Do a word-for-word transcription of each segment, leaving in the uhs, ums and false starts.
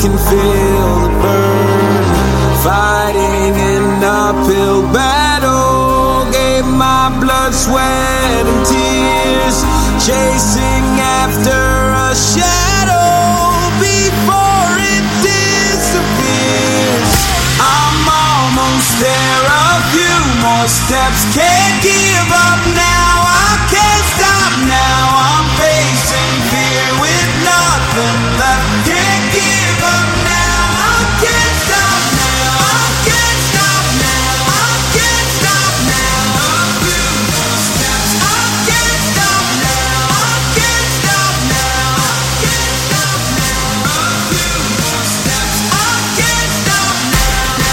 can feel the burn. Fighting an uphill battle, gave my blood, sweat, and tears, chasing after a shadow before it disappears. I'm almost there, a few more steps, can't give up now, I can't stop now. I'm facing fear with nothing left, can't give up now, I can't stop now, I can't stop now, I can't stop now. A few more steps, I can't stop now, I can't stop now, I can't stop now. A few more steps, I can't stop now.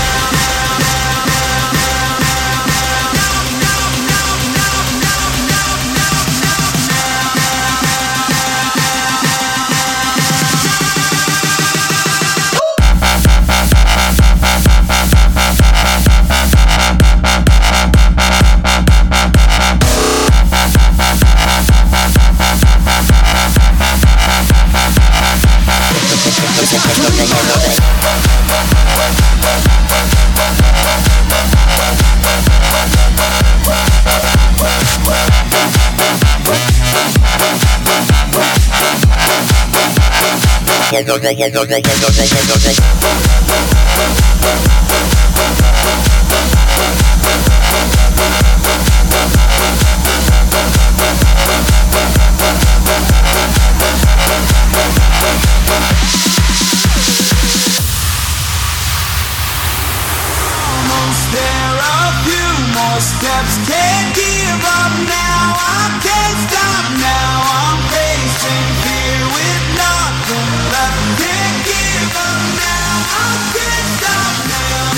Almost there, a few more steps, can't give up now, I can't stop now. I'm facing fear with nothing left, can't give up now, I can't stop now.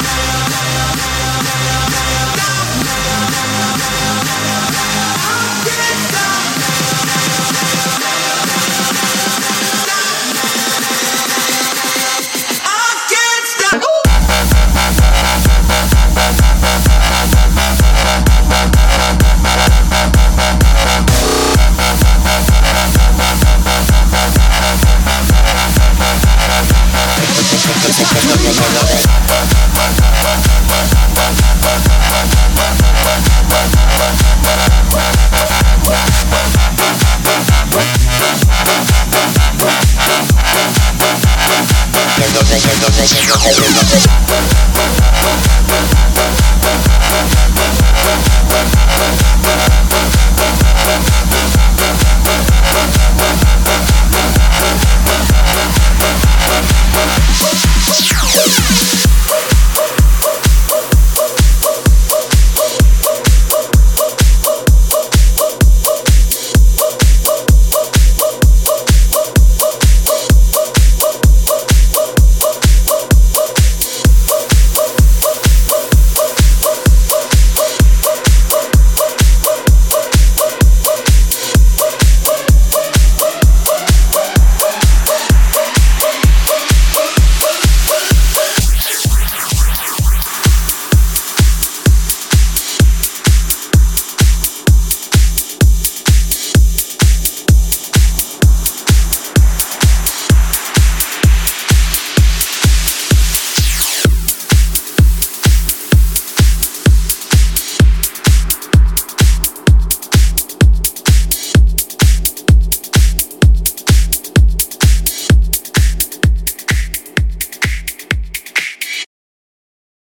I can't stop